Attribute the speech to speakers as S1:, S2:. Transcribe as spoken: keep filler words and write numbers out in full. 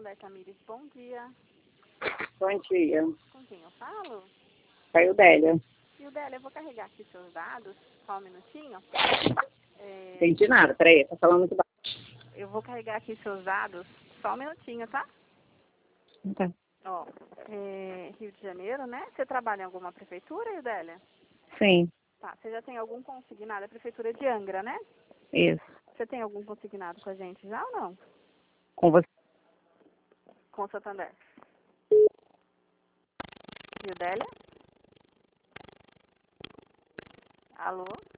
S1: Santander Tamires, bom dia.
S2: Bom dia.
S1: Com quem eu falo?
S2: Saiu Délia.
S1: Ildélia, eu vou carregar aqui seus dados, só um minutinho. É,
S2: Entendi nada, peraí, tá falando muito baixo.
S1: eu vou carregar aqui seus dados, só um minutinho, tá?
S2: Tá.
S1: Ó, é, Rio de Janeiro, né? Você trabalha em alguma prefeitura, Ildélia?
S2: Sim,
S1: Tá, você já tem algum consignado? É a prefeitura de Angra, né?
S2: isso.
S1: Você tem algum consignado com a gente já ou não?
S2: Com você.
S1: Com o Santander. Ildélia? Alô?